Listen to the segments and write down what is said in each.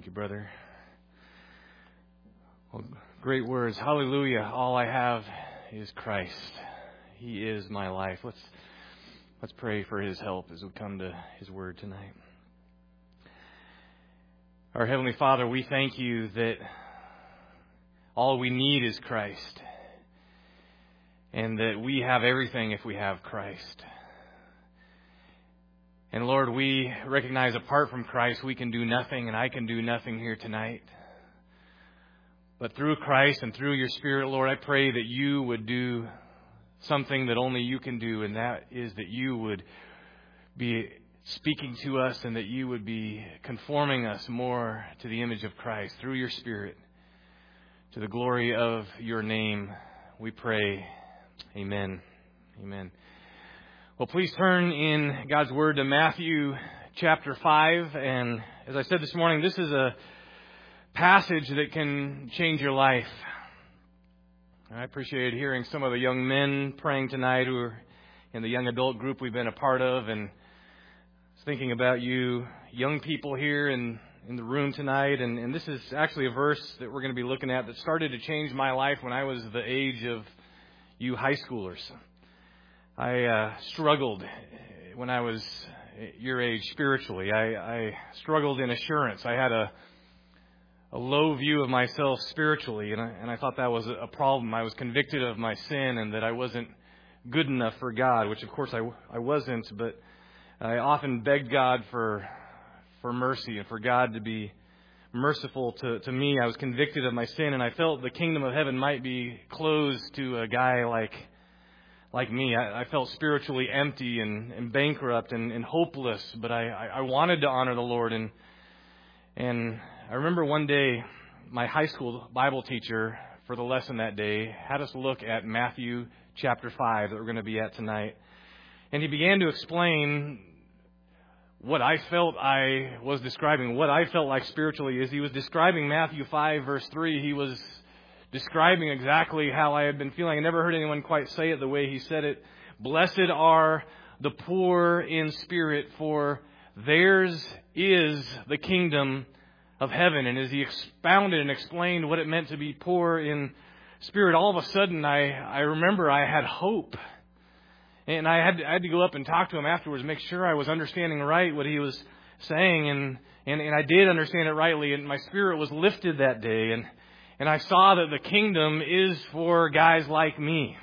Thank you, brother. Well, great words. Hallelujah. All I have is Christ. He is my life. Let's pray for His help as we come to His Word tonight. Our Heavenly Father, we thank You that all we need is Christ, and that we have everything if we have Christ. And Lord, we recognize apart from Christ we can do nothing, and I can do nothing here tonight. But through Christ and through Your Spirit, Lord, I pray that You would do something that only You can do, and that is that You would be speaking to us and that You would be conforming us more to the image of Christ through Your Spirit. To the glory of Your name, we pray. Amen. Amen. Well, please turn in God's Word to Matthew chapter 5. And as I said this morning, this is a passage that can change your life. I appreciated hearing some of the young men praying tonight who are in the young adult group we've been a part of. And I was thinking about you young people here in the room tonight. And this is actually a verse that we're going to be looking at that started to change my life when I was the age of you high schoolers. I struggled when I was your age spiritually. I struggled in assurance. I had a low view of myself spiritually, and I thought that was a problem. I was convicted of my sin and that I wasn't good enough for God, which of course I wasn't, but I often begged God for mercy and for God to be merciful to me. I was convicted of my sin, and I felt the kingdom of heaven might be closed to a guy like me. I felt spiritually empty and bankrupt and hopeless, but I wanted to honor the Lord. And I remember one day my high school Bible teacher for the lesson that day had us look at Matthew chapter 5 that we're going to be at tonight. And he began to explain what I felt I was describing, what I felt like spiritually. As he was describing Matthew 5 verse 3, he was describing exactly how I had been feeling. I never heard anyone quite say it the way he said it. Blessed are the poor in spirit, for theirs is the kingdom of heaven. And as he expounded and explained what it meant to be poor in spirit, all of a sudden I remember I had hope. And I had to go up and talk to him afterwards, make sure I was understanding right what he was saying. And I did understand it rightly, and my spirit was lifted that day. And I saw that the kingdom is for guys like me.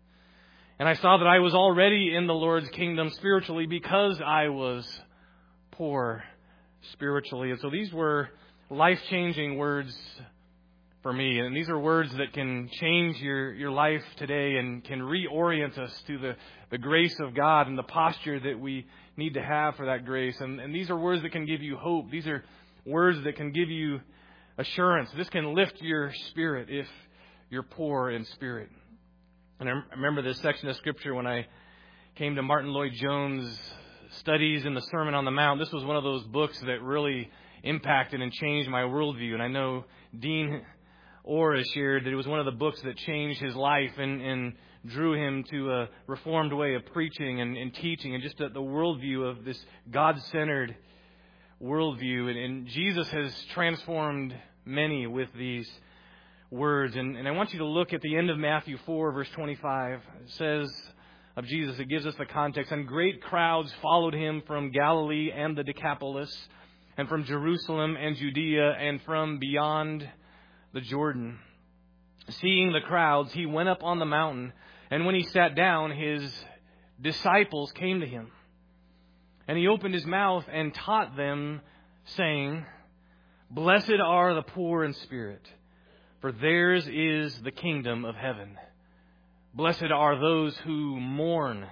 And I saw that I was already in the Lord's kingdom spiritually because I was poor spiritually. And so these were life-changing words for me. And these are words that can change your life today and can reorient us to the grace of God and the posture that we need to have for that grace. And these are words that can give you hope. These are words that can give you assurance. This can lift your spirit if you're poor in spirit. And I remember this section of Scripture when I came to Martin Lloyd-Jones' studies in the Sermon on the Mount. This was one of those books that really impacted and changed my worldview. And I know Dean Orr has shared that it was one of the books that changed his life and drew him to a reformed way of preaching and teaching and just the worldview of this God-centered worldview. And Jesus has transformed many with these words. And I want you to look at the end of Matthew 4, verse 25. It says of Jesus, it gives us the context. And great crowds followed him from Galilee and the Decapolis, and from Jerusalem and Judea, and from beyond the Jordan. Seeing the crowds, he went up on the mountain, and when he sat down, his disciples came to him. And he opened his mouth and taught them, saying, Blessed are the poor in spirit, for theirs is the kingdom of heaven. Blessed are those who mourn,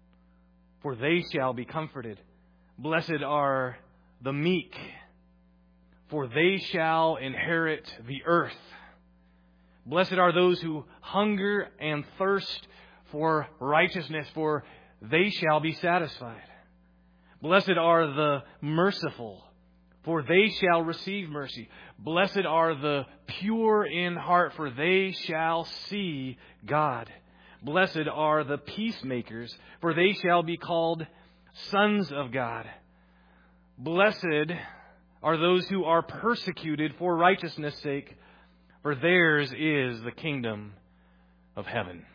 for they shall be comforted. Blessed are the meek, for they shall inherit the earth. Blessed are those who hunger and thirst for righteousness, for they shall be satisfied. Blessed are the merciful, for they shall receive mercy. Blessed are the pure in heart, for they shall see God. Blessed are the peacemakers, for they shall be called sons of God. Blessed are those who are persecuted for righteousness' sake, for theirs is the kingdom of heaven.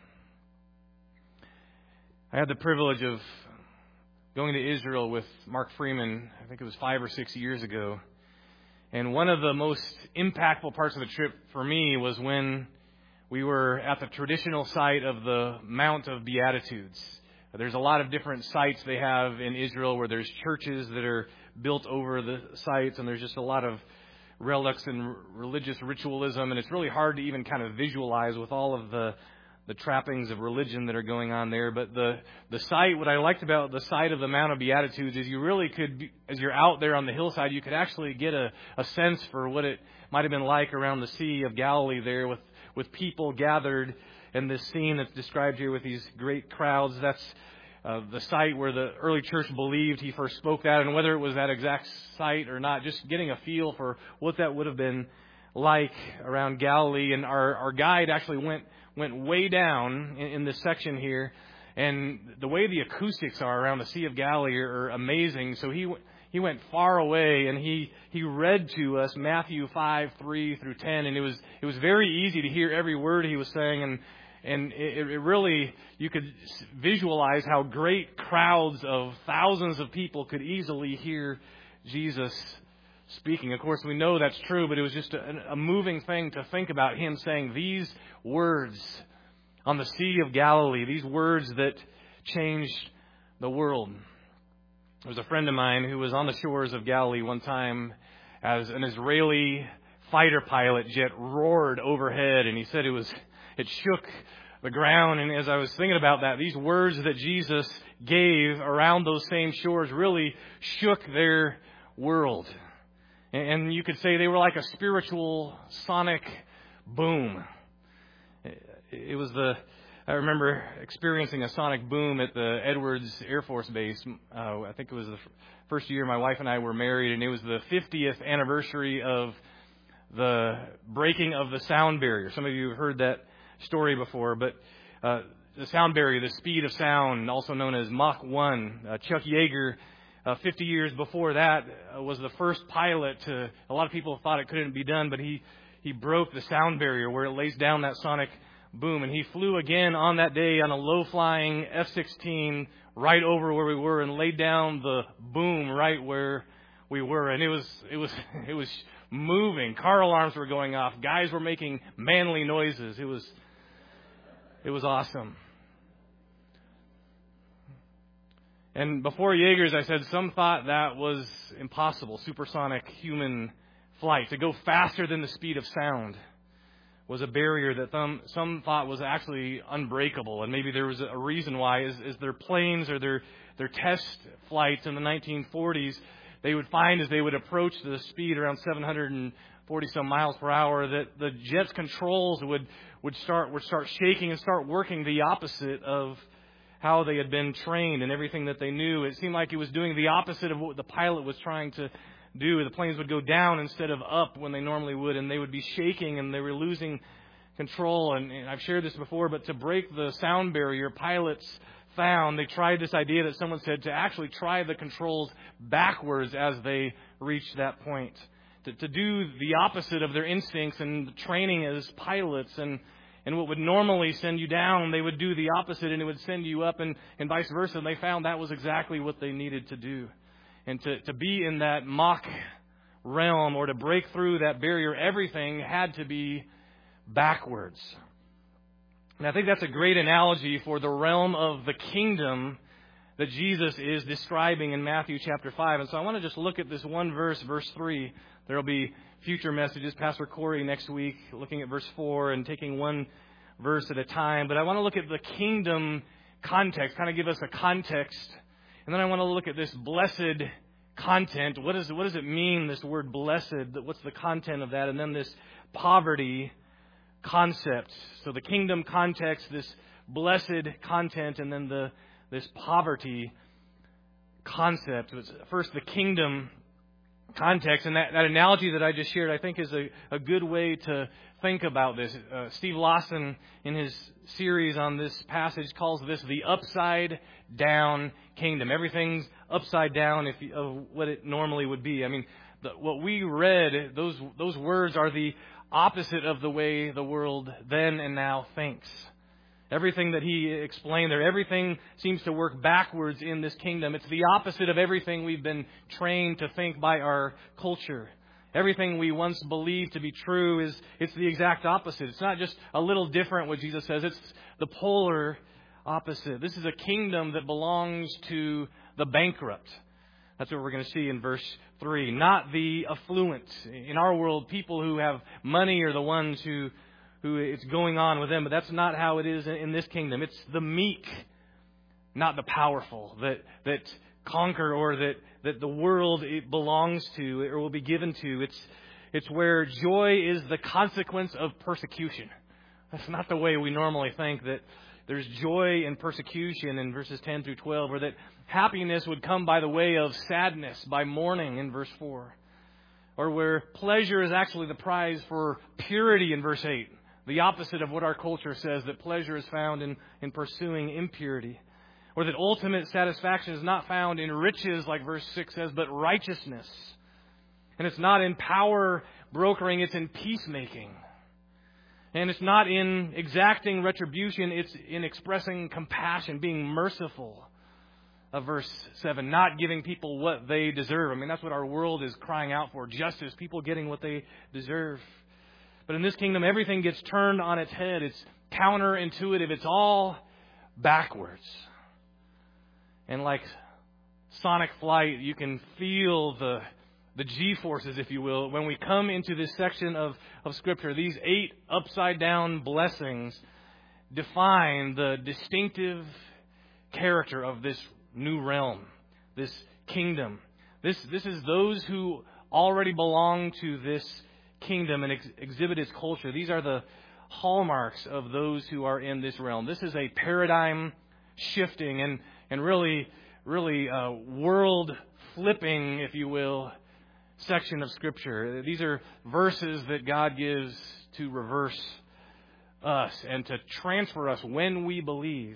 I had the privilege of going to Israel with Mark Freeman, I think it was 5 or 6 years ago. And one of the most impactful parts of the trip for me was when we were at the traditional site of the Mount of Beatitudes. There's a lot of different sites they have in Israel where there's churches that are built over the sites, and there's just a lot of relics and religious ritualism, and it's really hard to even kind of visualize with all of the trappings of religion that are going on there. But the site, what I liked about the site of the Mount of Beatitudes is you really could, as you're out there on the hillside, you could actually get a sense for what it might have been like around the Sea of Galilee there with people gathered, and this scene that's described here with these great crowds. That's the site where the early church believed he first spoke that, and whether it was that exact site or not, just getting a feel for what that would have been like around Galilee. And our guide actually went way down in this section here, and the way the acoustics are around the Sea of Galilee are amazing. So he went far away, and he read to us Matthew 5:3 through 10, and it was very easy to hear every word he was saying, and it really, you could visualize how great crowds of thousands of people could easily hear Jesus speaking. Of course, we know that's true, but it was just a moving thing to think about him saying these words on the Sea of Galilee, these words that changed the world. There was a friend of mine who was on the shores of Galilee one time as an Israeli fighter pilot jet roared overhead, and he said it shook the ground. And as I was thinking about that, these words that Jesus gave around those same shores really shook their world. And you could say they were like a spiritual sonic boom. I remember experiencing a sonic boom at the Edwards Air Force Base. I think it was the first year my wife and I were married, and it was the 50th anniversary of the breaking of the sound barrier. Some of you have heard that story before, but the sound barrier, the speed of sound, also known as Mach 1. Chuck Yeager, 50 years before that, was the first pilot to, a lot of people thought it couldn't be done, but he broke the sound barrier where it lays down that sonic boom. And he flew again on that day on a low-flying F-16 right over where we were and laid down the boom right where we were. And it was moving. Car alarms were going off. Guys were making manly noises. It was awesome. And before Yeager's, I said some thought that was impossible, supersonic human flight. To go faster than the speed of sound was a barrier that some thought was actually unbreakable. And maybe there was a reason why. Is their planes or their test flights in the 1940s, they would find as they would approach the speed around 740 some miles per hour that the jet's controls would start shaking and start working the opposite of how they had been trained and everything that they knew. It seemed like it was doing the opposite of what the pilot was trying to do. The planes would go down instead of up when they normally would, and they would be shaking and they were losing control. And I've shared this before, but to break the sound barrier, pilots they tried this idea that someone said to actually try the controls backwards as they reached that point. To do the opposite of their instincts and training as pilots, and what would normally send you down, they would do the opposite and it would send you up, and vice versa. And they found that was exactly what they needed to do. And to be in that Mach realm or to break through that barrier, everything had to be backwards. And I think that's a great analogy for the realm of the kingdom that Jesus is describing in Matthew chapter 5. And so I want to just look at this one verse, verse 3. There will be future messages, Pastor Corey next week, looking at verse 4 and taking one verse at a time. But I want to look at the kingdom context, kind of give us a context. And then I want to look at this blessed content. What does it mean, this word blessed? What's the content of that? And then this poverty concept. So the kingdom context, this blessed content, and then this poverty concept. First, the kingdom context. And that analogy that I just shared, I think, is a good way to think about this. Steve Lawson, in his series on this passage, calls this the upside-down kingdom. Everything's upside down of what it normally would be. I mean, what we read, those words are the opposite of the way the world then and now thinks. Everything that he explained there, everything seems to work backwards in this kingdom. It's the opposite of everything we've been trained to think by our culture. Everything we once believed to be true it's the exact opposite. It's not just a little different what Jesus says. It's the polar opposite. This is a kingdom that belongs to the bankrupt. That's what we're going to see in verse 3. Not the affluent. In our world, people who have money are the ones who it's going on with them, but that's not how it is in this kingdom. It's the meek, not the powerful, that conquer, or that the world it belongs to or will be given to. It's where joy is the consequence of persecution. That's not the way we normally think, that there's joy in persecution in verses 10 through 12, or that happiness would come by the way of sadness, by mourning in verse 4, or where pleasure is actually the prize for purity in verse 8. The opposite of what our culture says, that pleasure is found in pursuing impurity. Or that ultimate satisfaction is not found in riches, like verse 6 says, but righteousness. And it's not in power brokering, it's in peacemaking. And it's not in exacting retribution, it's in expressing compassion, being merciful. Verse 7, not giving people what they deserve. I mean, that's what our world is crying out for, justice, people getting what they deserve. But in this kingdom, everything gets turned on its head. It's counterintuitive. It's all backwards. And like sonic flight, you can feel the G-forces, if you will, when we come into this section of Scripture. These 8 upside-down blessings define the distinctive character of this new realm, this kingdom. This is those who already belong to this kingdom and exhibit its culture. These are the hallmarks of those who are in this realm. This is a paradigm shifting and really world flipping, if you will, section of Scripture. These are verses that God gives to reverse us and to transfer us, when we believe,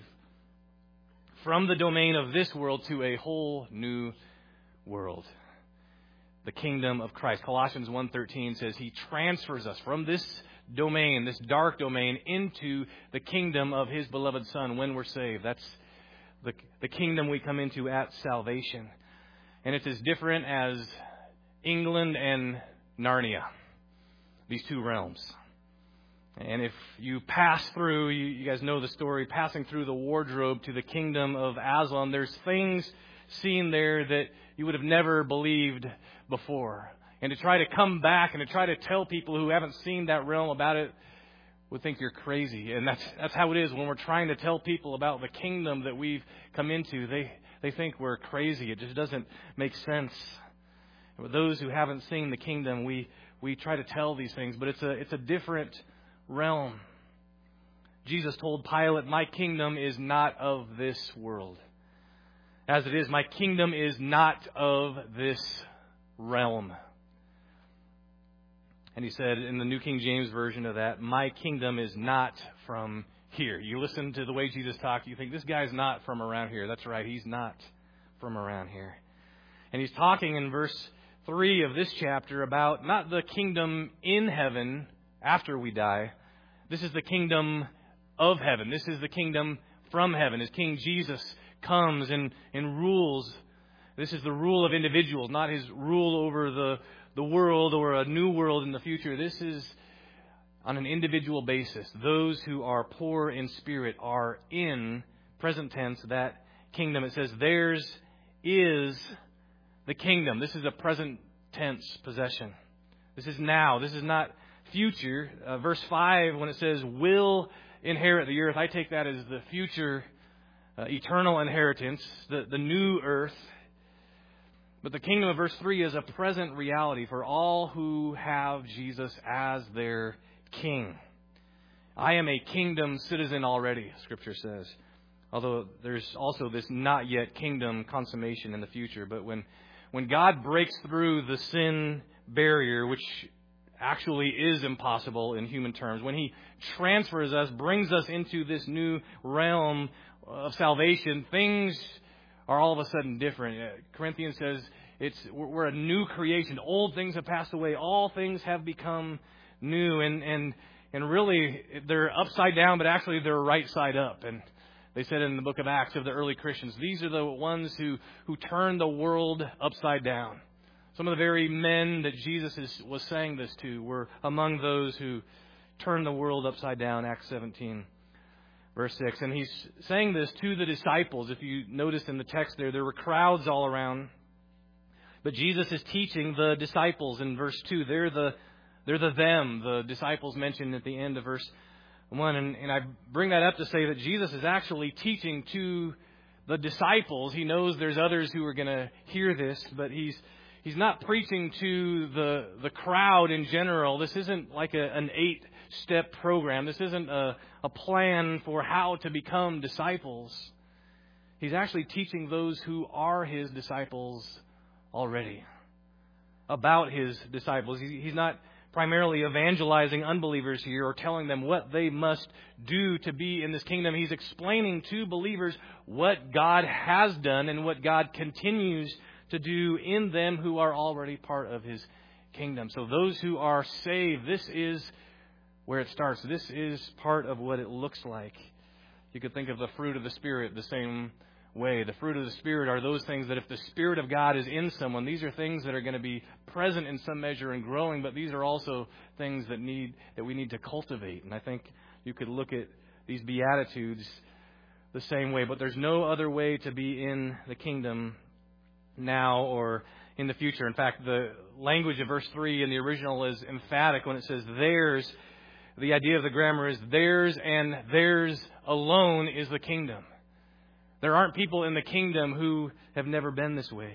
from the domain of this world to a whole new world. The kingdom of Christ. Colossians 1:13 says He transfers us from this domain, this dark domain, into the kingdom of His beloved Son when we're saved. That's the kingdom we come into at salvation. And it's as different as England and Narnia, these two realms. And if you pass through, you guys know the story, passing through the wardrobe to the kingdom of Aslan, there's things seen there that you would have never believed before. And to try to come back and to try to tell people who haven't seen that realm about it would think you're crazy. And that's how it is when we're trying to tell people about the kingdom that we've come into. They think we're crazy. It just doesn't make sense. And with those who haven't seen the kingdom, we try to tell these things, but it's a different realm. Jesus told Pilate, "My kingdom is not of this world. As it is, my kingdom is not of this realm." And he said in the New King James Version of that, "My kingdom is not from here." You listen to the way Jesus talked, you think, this guy's not from around here. That's right, he's not from around here. And he's talking in verse 3 of this chapter about not the kingdom in heaven after we die. This is the kingdom of heaven. This is the kingdom from heaven. As King Jesus comes and rules. This is the rule of individuals, not His rule over the world or a new world in the future. This is on an individual basis. Those who are poor in spirit are in, present tense, that kingdom. It says theirs is the kingdom. This is a present tense possession. This is now. This is not future. Verse 5, when it says will inherit the earth, I take that as the future eternal inheritance, the new earth. But the kingdom of verse 3 is a present reality for all who have Jesus as their king. I am a kingdom citizen already, Scripture says. Although there's also this not yet kingdom consummation in the future. But when when God breaks through the sin barrier, which actually is impossible in human terms, when He transfers us, brings us into this new realm of salvation, things are all of a sudden different. Corinthians says we're a new creation. Old things have passed away. All things have become new. And really, they're upside down, but actually they're right side up. And they said in the book of Acts of the early Christians, these are the ones who turned the world upside down. Some of the very men that Jesus was saying this to were among those who turned the world upside down, Acts 17, verse 6. And He's saying this to the disciples. If you notice in the text there were crowds all around. But Jesus is teaching the disciples in verse 2. They're the them, the disciples mentioned at the end of verse 1. And I bring that up to say that Jesus is actually teaching to the disciples. He knows there's others who are going to hear this, but He's not preaching to the crowd in general. This isn't like an 8-step program. This isn't a plan for how to become disciples. He's actually teaching those who are His disciples already about His disciples. He's not primarily evangelizing unbelievers here or telling them what they must do to be in this kingdom. He's explaining to believers what God has done and what God continues to do in them who are already part of His kingdom. So those who are saved, this is where it starts. This is part of what it looks like. You could think of the fruit of the Spirit the same way. The fruit of the Spirit are those things that if the Spirit of God is in someone, these are things that are going to be present in some measure and growing, but these are also things that we need to cultivate. And I think you could look at these Beatitudes the same way, but there's no other way to be in the kingdom now or in the future. In fact, the language of verse 3 in the original is emphatic when it says theirs. The idea of the grammar is theirs, and theirs alone is the kingdom. There aren't people in the kingdom who have never been this way.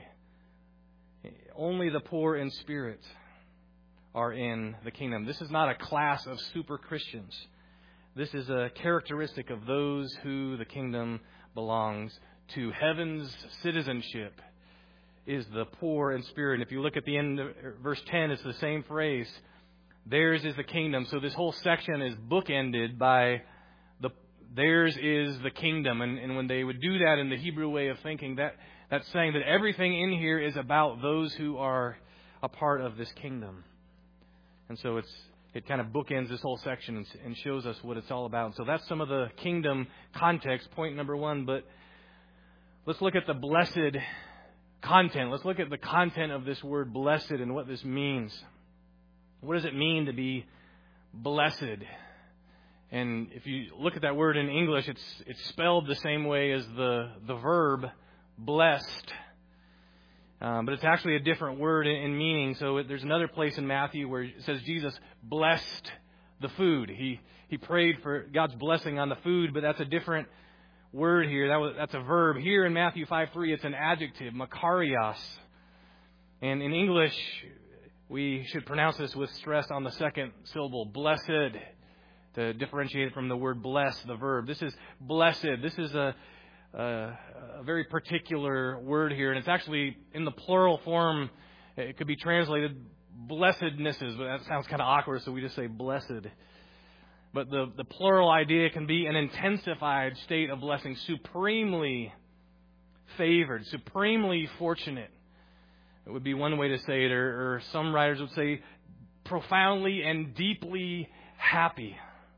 Only the poor in spirit are in the kingdom. This is not a class of super Christians. This is a characteristic of those who the kingdom belongs to. Heaven's citizenship is the poor in spirit. And if you look at the end of verse 10, it's the same phrase. Theirs is the kingdom. So this whole section is bookended by theirs is the kingdom. And when they would do that in the Hebrew way of thinking, that's saying that everything in here is about those who are a part of this kingdom. And so it kind of bookends this whole section and shows us what it's all about. And so that's some of the kingdom context, point number 1. But let's look at the blessed content. Let's look at the content of this word blessed and what this means. What does it mean to be blessed? And if you look at that word in English, it's spelled the same way as the verb blessed. But it's actually a different word in meaning. So there's another place in Matthew where it says Jesus blessed the food. He prayed for God's blessing on the food, but that's a different word here. That's a verb. Here in Matthew 5:3, it's an adjective, makarios. And in English, we should pronounce this with stress on the second syllable, blessed, to differentiate it from the word bless, the verb. This is blessed. This is a very particular word here, and it's actually in the plural form. It could be translated blessednesses, but that sounds kind of awkward, so we just say blessed. But the plural idea can be an intensified state of blessing, supremely favored, supremely fortunate. It would be one way to say it, or some writers would say profoundly and deeply happy.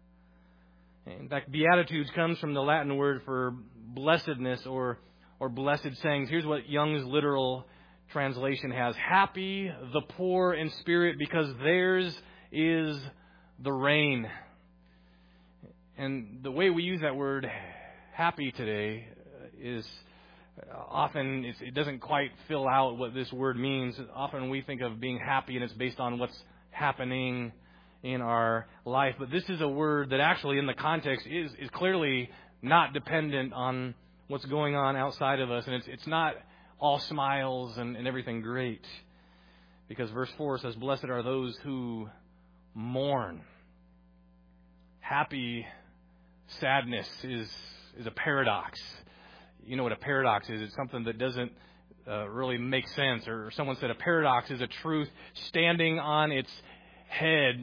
In fact, Beatitudes comes from the Latin word for blessedness or blessed sayings. Here's what Young's literal translation has. Happy the poor in spirit, because theirs is the reign. And the way we use that word happy today is often it doesn't quite fill out what this word means. Often we think of being happy and it's based on what's happening in our life. But this is a word that actually in the context is clearly not dependent on what's going on outside of us. And it's not all smiles and everything great. Because verse 4 says, blessed are those who mourn. Happy sadness is a paradox. You know what a paradox is. It's something that doesn't really make sense. Or someone said a paradox is a truth standing on its head,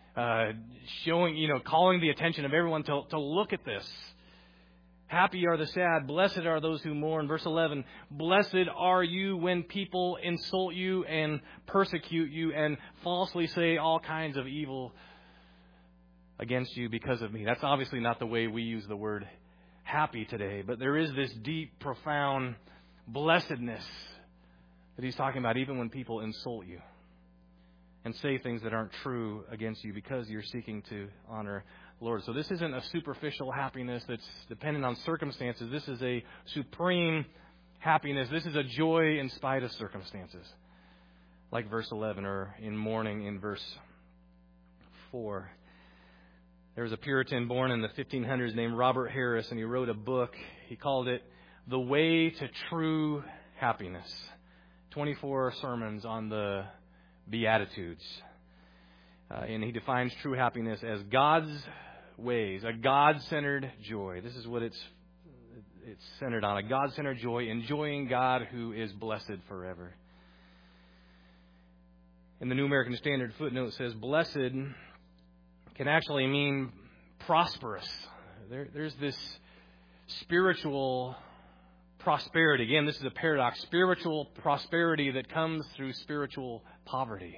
calling the attention of everyone to look at this. Happy are the sad, blessed are those who mourn. Verse 11, blessed are you when people insult you and persecute you and falsely say all kinds of evil against you because of me. That's obviously not the way we use the word happy today, but there is this deep, profound blessedness that he's talking about even when people insult you and say things that aren't true against you because you're seeking to honor the Lord. So this isn't a superficial happiness that's dependent on circumstances. This is a supreme happiness. This is a joy in spite of circumstances, like verse 11, or in mourning in verse 4. There was a Puritan born in the 1500s named Robert Harris, and he wrote a book. He called it The Way to True Happiness. 24 sermons on the Beatitudes. And he defines true happiness as God's ways, a God-centered joy. This is what it's centered on, a God-centered joy, enjoying God who is blessed forever. And the New American Standard footnote says, blessed can actually mean prosperous. There's this spiritual prosperity. Again, this is a paradox. Spiritual prosperity that comes through spiritual poverty.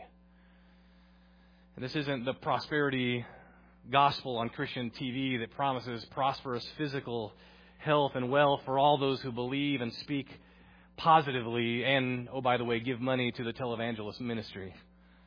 And this isn't the prosperity gospel on Christian TV that promises prosperous physical health and wealth for all those who believe and speak positively and, oh, by the way, give money to the televangelist ministry.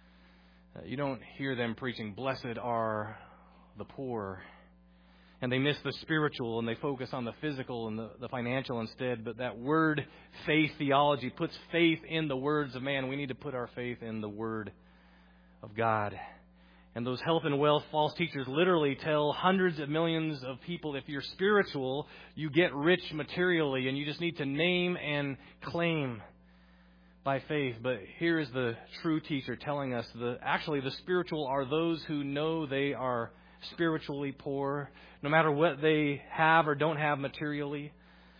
You don't hear them preaching, blessed are the poor. And they miss the spiritual and they focus on the physical and the financial instead. But that word faith theology puts faith in the words of man. We need to put our faith in the Word of God. And those health and wealth false teachers literally tell hundreds of millions of people, if you're spiritual, you get rich materially and you just need to name and claim by faith. But here is the true teacher telling us the spiritual are those who know they are spiritually poor, no matter what they have or don't have materially.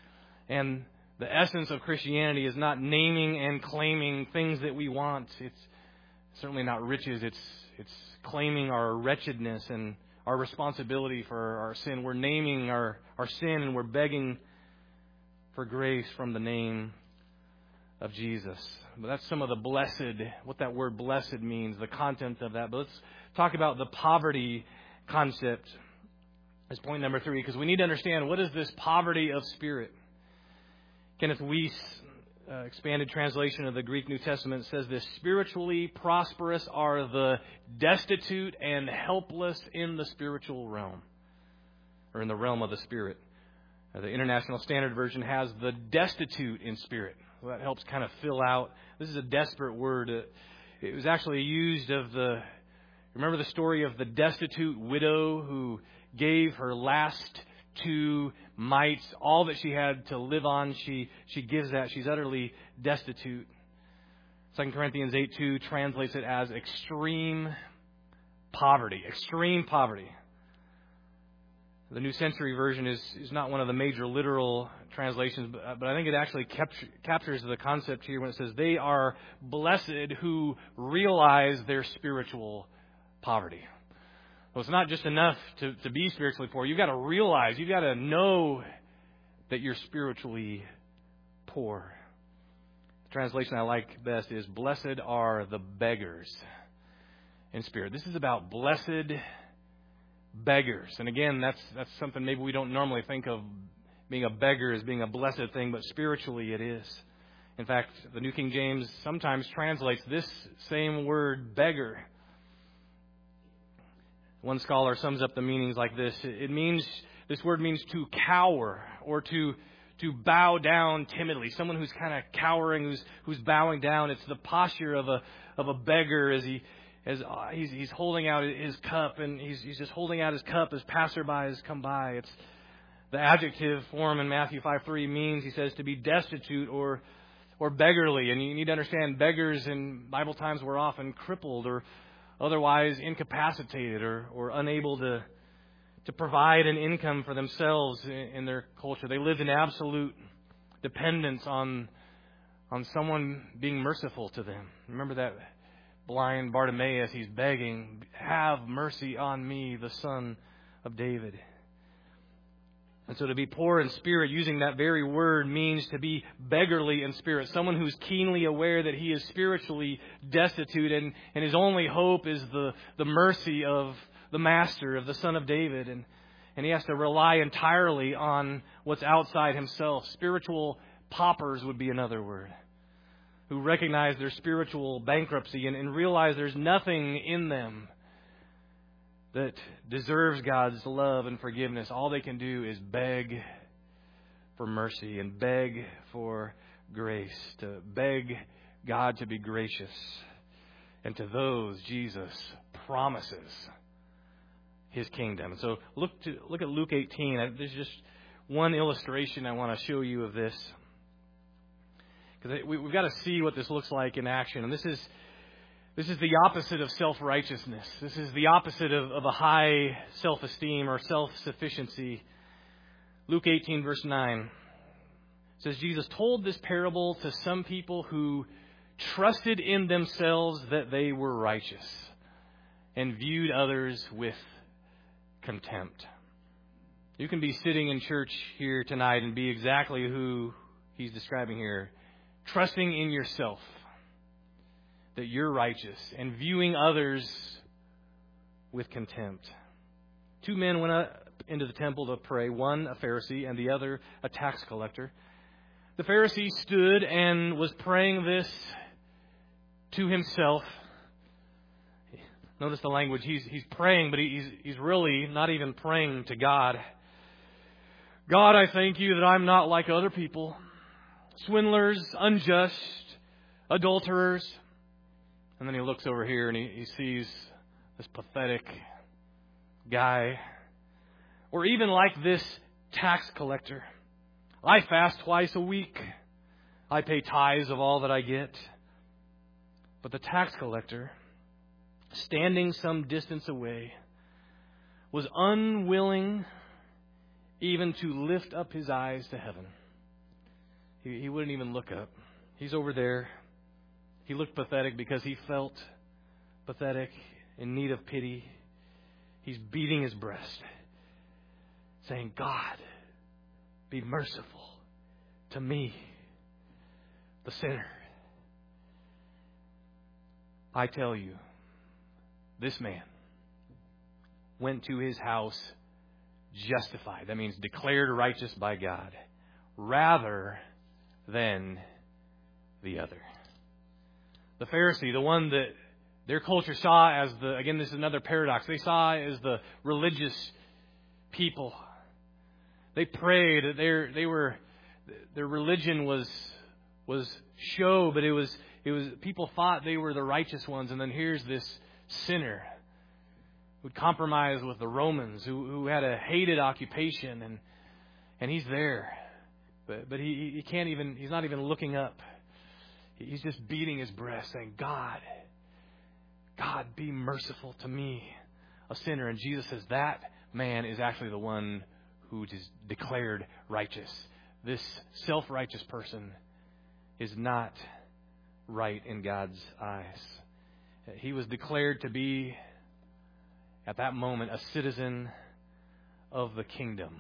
And the essence of Christianity is not naming and claiming things that we want. It's certainly not riches. It's claiming our wretchedness and our responsibility for our sin. We're naming our sin and we're begging for grace from the name of Jesus. But that's some of the blessed, what that word blessed means, the content of that. But let's talk about the poverty concept as point number 3, because we need to understand, what is this poverty of spirit? Kenneth Weiss, expanded translation of the Greek New Testament, says this: spiritually prosperous are the destitute and helpless in the spiritual realm, or in the realm of the Spirit. The International Standard Version has the destitute in spirit. Well, that helps kind of fill out. This is a desperate word. It was actually used remember the story of the destitute widow who gave her last 2 mites, all that she had to live on. She gives that. She's utterly destitute. 2 Corinthians 8:2 translates it as extreme poverty. Extreme poverty. The New Century Version is not one of the major literal translations, but I think it actually captures the concept here when it says they are blessed who realize their spiritual poverty. Well, it's not just enough to be spiritually poor. You've got to realize, you've got to know that you're spiritually poor. The translation I like best is, blessed are the beggars in spirit. This is about blessed beggars. And again, that's something maybe we don't normally think of, being a beggar as being a blessed thing, but spiritually it is. In fact, the New King James sometimes translates this same word, beggar. One scholar sums up the meanings like this. This word means to cower or to bow down timidly. Someone who's kind of cowering, who's bowing down. It's the posture of a beggar as he's holding out his cup, and he's just holding out his cup as passerbys come by. It's the adjective form in Matthew 5:3 means, he says, to be destitute or beggarly. And you need to understand, beggars in Bible times were often crippled or otherwise incapacitated or unable to provide an income for themselves in their culture. They lived in absolute dependence on on someone being merciful to them. Remember that blind Bartimaeus, he's begging, "Have mercy on me, the Son of David." And so to be poor in spirit, using that very word, means to be beggarly in spirit. Someone who's keenly aware that he is spiritually destitute and his only hope is the mercy of the Master, of the Son of David. And he has to rely entirely on what's outside himself. Spiritual paupers would be another word. Who recognize their spiritual bankruptcy and realize there's nothing in them that deserves God's love and forgiveness. All they can do is beg for mercy and beg for grace, to beg God to be gracious. And to those, Jesus promises His kingdom. And so look at Luke 18. There's just one illustration I want to show you of this, because we've got to see what this looks like in action. And this is the opposite of self-righteousness. This is the opposite of a high self-esteem or self-sufficiency. Luke 18, verse 9 says, Jesus told this parable to some people who trusted in themselves that they were righteous and viewed others with contempt. You can be sitting in church here tonight and be exactly who he's describing here. Trusting in yourself that you're righteous and viewing others with contempt. Two men went up into the temple to pray, one a Pharisee and the other a tax collector. The Pharisee stood and was praying this to himself. Notice the language. He's praying, but he's really not even praying to God. God, I thank you that I'm not like other people. Swindlers, unjust, adulterers. And then he looks over here and he sees this pathetic guy. Or even like this tax collector. I fast twice a week. I pay tithes of all that I get. But the tax collector, standing some distance away, was unwilling even to lift up his eyes to heaven. He wouldn't even look up. He's over there. He looked pathetic because he felt pathetic, in need of pity. He's beating his breast, saying, God, be merciful to me, the sinner. I tell you, this man went to his house justified. That means declared righteous by God, rather than the other. The Pharisee, the one that their culture saw as again, this is another paradox. They saw as the religious people. They prayed. Their religion was show, but it was people thought they were the righteous ones, and then here's this sinner who'd compromised with the Romans, who had a hated occupation, and he's there, but he can't even. He's not even looking up. He's just beating his breast, saying, God, be merciful to me, a sinner. And Jesus says that man is actually the one who is declared righteous. This self-righteous person is not right in God's eyes. He was declared to be, at that moment, a citizen of the kingdom.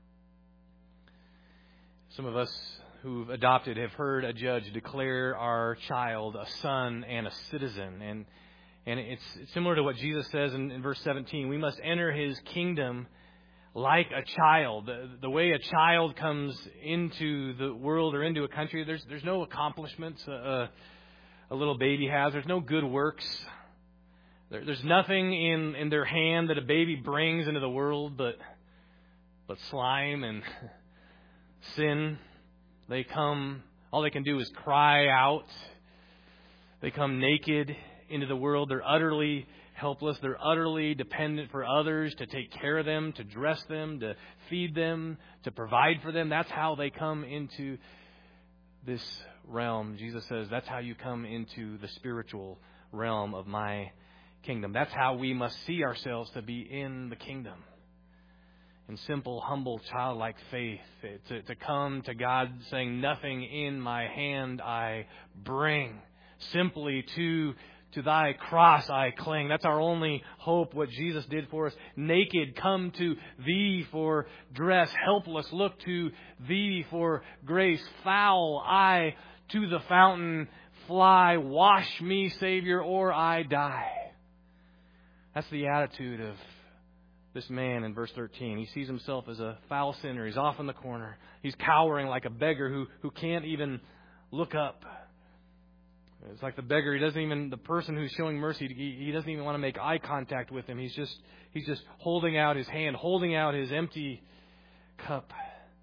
Some of us who've adopted have heard a judge declare our child a son and a citizen. And it's similar to what Jesus says in verse 17. We must enter His kingdom like a child. The way a child comes into the world or into a country, there's no accomplishments a little baby has. There's no good works. There's nothing in their hand that a baby brings into the world but slime and sin. They come, all they can do is cry out. They come naked into the world. They're utterly helpless. They're utterly dependent for others to take care of them, to dress them, to feed them, to provide for them. That's how they come into this realm. Jesus says that's how you come into the spiritual realm of my kingdom. That's how we must see ourselves to be in the kingdom. and simple, humble, childlike faith. To come to God saying, nothing in my hand I bring. Simply to thy cross I cling. That's our only hope, what Jesus did for us. Naked, come to thee for dress. Helpless, look to thee for grace. Foul, I to the fountain fly. Wash me, Savior, or I die. That's the attitude of this man in verse 13. He sees himself as a foul sinner. He's off in the corner. He's cowering like a beggar who can't even look up. It's like the beggar. The person who's showing mercy, he doesn't even want to make eye contact with him. He's just holding out his hand, holding out his empty cup.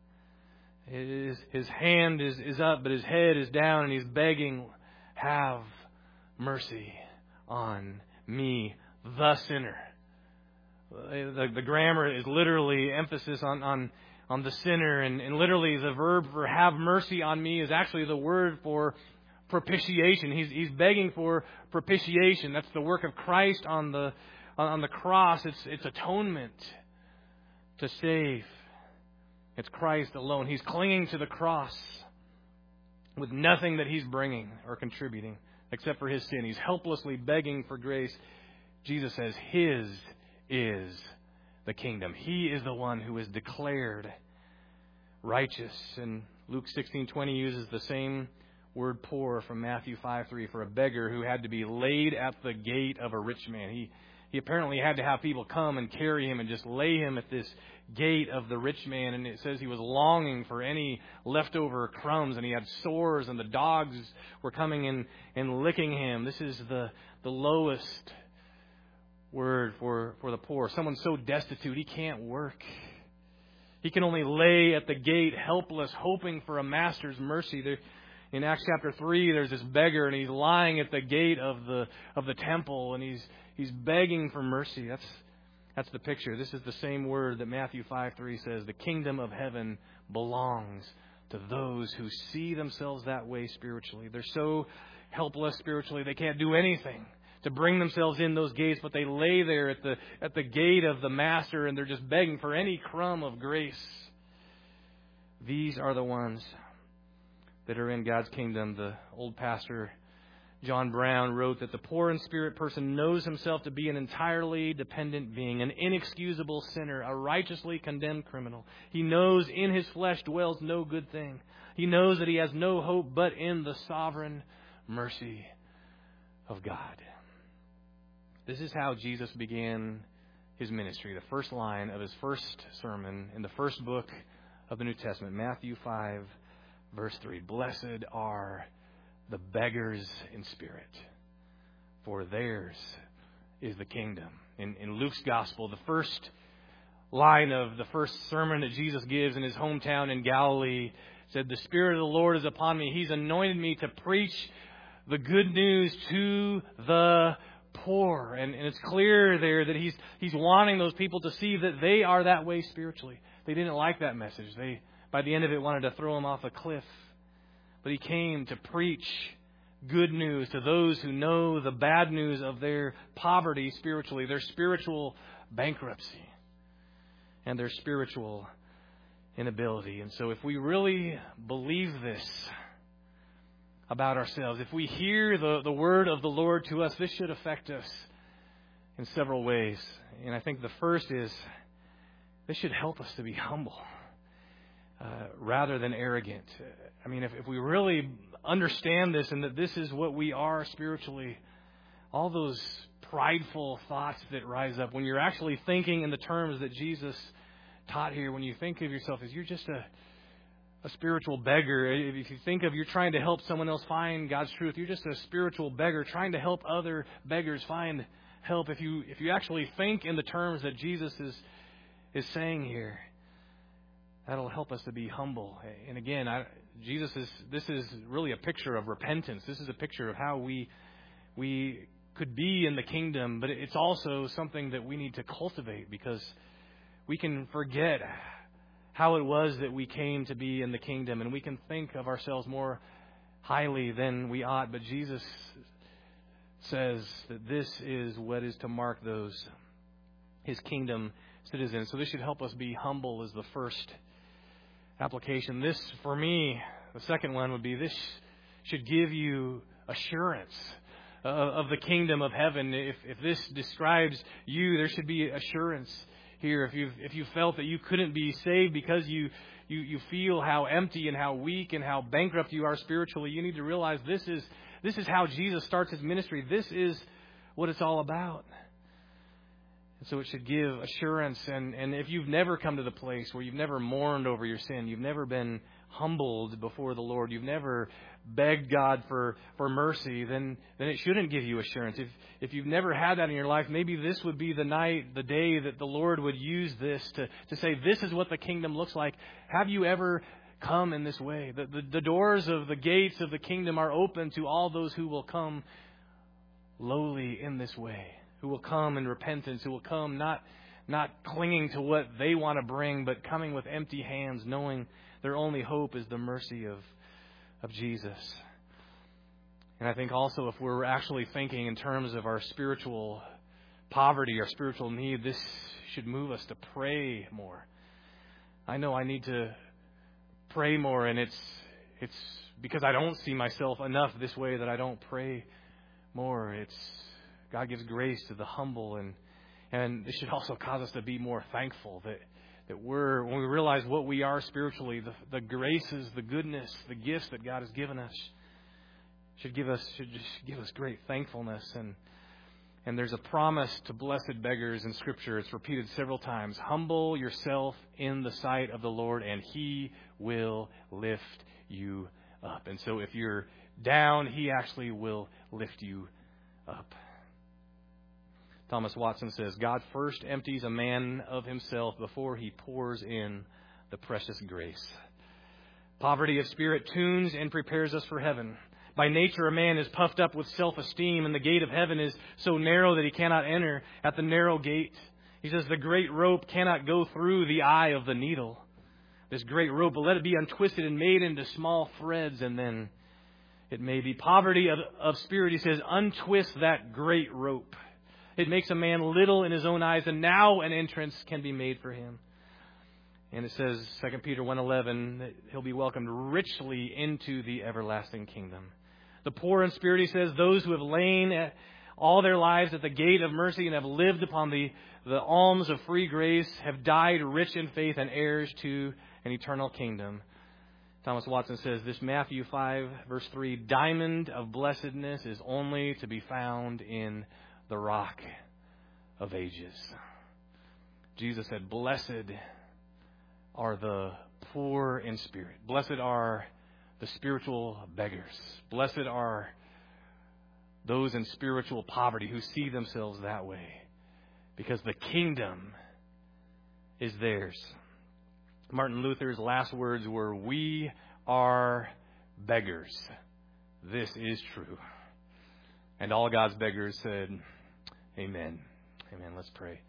His hand is up, but his head is down, and he's begging, have mercy on me, the sinner. The grammar is literally emphasis on the sinner, and literally the verb for have mercy on me is actually the word for propitiation. He's begging for propitiation. That's the work of Christ on the cross. It's atonement to save. It's Christ alone. He's clinging to the cross with nothing that he's bringing or contributing except for his sin. He's helplessly begging for grace. Jesus says his is the kingdom. He is the one who is declared righteous. And Luke 16:20 uses the same word poor from Matthew 5:3 for a beggar who had to be laid at the gate of a rich man. He apparently had to have people come and carry him and just lay him at this gate of the rich man. And it says he was longing for any leftover crumbs, and he had sores, and the dogs were coming in and licking him. This is the lowest word for the poor. Someone so destitute he can't work. He can only lay at the gate, helpless, hoping for a master's mercy. In Acts chapter 3, there's this beggar, and he's lying at the gate of the temple, and he's begging for mercy. That's the picture. This is the same word that Matthew 5:3 says. The kingdom of heaven belongs to those who see themselves that way spiritually. They're so helpless spiritually, they can't do anything to bring themselves in those gates, but they lay there at the gate of the master, and they're just begging for any crumb of grace. These are the ones that are in God's kingdom. The old pastor John Brown wrote that the poor in spirit person knows himself to be an entirely dependent being, an inexcusable sinner, a righteously condemned criminal. He knows in his flesh dwells no good thing. He knows that he has no hope but in the sovereign mercy of God. This is how Jesus began his ministry. The first line of his first sermon in the first book of the New Testament, Matthew 5, verse 3. Blessed are the beggars in spirit, for theirs is the kingdom. In Luke's gospel, the first line of the first sermon that Jesus gives in his hometown in Galilee said, the Spirit of the Lord is upon me. He's anointed me to preach the good news to the poor. And it's clear there that he's wanting those people to see that they are that way spiritually. They didn't like that message. They, by the end of it, wanted to throw him off a cliff. But he came to preach good news to those who know the bad news of their poverty spiritually, their spiritual bankruptcy, and their spiritual inability. And so if we really believe this about ourselves, if we hear the word of the Lord to us, this should affect us in several ways. And I think the first is this should help us to be humble rather than arrogant. I mean, if we really understand this and that this is what we are spiritually, all those prideful thoughts that rise up when you're actually thinking in the terms that Jesus taught here, when you think of yourself as you're just a spiritual beggar, if you think of you're trying to help someone else find God's truth, you're just a spiritual beggar trying to help other beggars find help. If you actually think in the terms that Jesus is saying here, that'll help us to be humble. And again, this is really a picture of repentance. This is a picture of how we could be in the kingdom, but it's also something that we need to cultivate, because we can forget how it was that we came to be in the kingdom, and we can think of ourselves more highly than we ought. But Jesus says that this is what is to mark those, his kingdom citizen. So this should help us be humble as the first application. This, for me, the second one would be this should give you assurance of the kingdom of heaven. If this describes you, there should be assurance here. If you felt that you couldn't be saved because you feel how empty and how weak and how bankrupt you are spiritually, you need to realize this is how Jesus starts his ministry. This is what it's all about. And so it should give assurance. And if you've never come to the place where you've never mourned over your sin, you've never been humbled before the Lord, you've never begged God for mercy, then it shouldn't give you assurance. If you've never had that in your life, maybe this would be the night, the day that the Lord would use this to say, this is what the kingdom looks like. Have you ever come in this way? The doors of the gates of the kingdom are open to all those who will come lowly in this way, who will come in repentance, who will come not clinging to what they want to bring, but coming with empty hands, knowing their only hope is the mercy of Jesus. And I think also if we're actually thinking in terms of our spiritual poverty, our spiritual need, this should move us to pray more. I know I need to pray more, and it's because I don't see myself enough this way that I don't pray more. It's God gives grace to the humble, and this should also cause us to be more thankful that when we realize what we are spiritually, the graces, the goodness, the gifts that God has given us should just give us great thankfulness. And there's a promise to blessed beggars in Scripture. It's repeated several times. Humble yourself in the sight of the Lord, and He will lift you up. And so if you're down, He actually will lift you up. Thomas Watson says, God first empties a man of himself before he pours in the precious grace. Poverty of spirit tunes and prepares us for heaven. By nature, a man is puffed up with self-esteem, and the gate of heaven is so narrow that he cannot enter at the narrow gate. He says the great rope cannot go through the eye of the needle. This great rope, but let it be untwisted and made into small threads, and then it may be. Poverty of spirit, he says, untwist that great rope. It makes a man little in his own eyes, and now an entrance can be made for him. And it says, 2 Peter 1:11, that he'll be welcomed richly into the everlasting kingdom. The poor in spirit, he says, those who have lain all their lives at the gate of mercy and have lived upon the alms of free grace, have died rich in faith and heirs to an eternal kingdom. Thomas Watson says, this Matthew 5, verse 3, diamond of blessedness is only to be found in the rock of ages. Jesus said, blessed are the poor in spirit. Blessed are the spiritual beggars. Blessed are those in spiritual poverty who see themselves that way, because the kingdom is theirs. Martin Luther's last words were, we are beggars. This is true. And all God's beggars said, amen. Amen. Let's pray.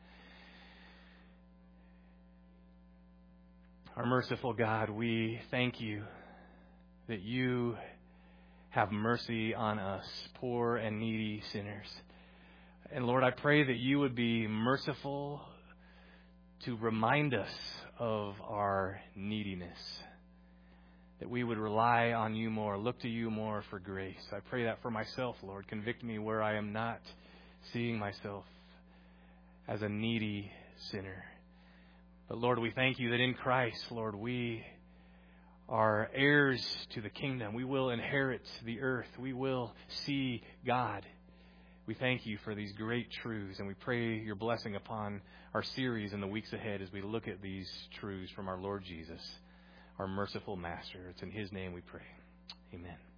Our merciful God, we thank you that you have mercy on us, poor and needy sinners. And Lord, I pray that you would be merciful to remind us of our neediness, that we would rely on you more, look to you more for grace. I pray that for myself, Lord. Convict me where I am not seeing myself as a needy sinner. But Lord, we thank you that in Christ, Lord, we are heirs to the kingdom. We will inherit the earth. We will see God. We thank you for these great truths, and we pray your blessing upon our series in the weeks ahead as we look at these truths from our Lord Jesus, our merciful Master. It's in His name we pray. Amen.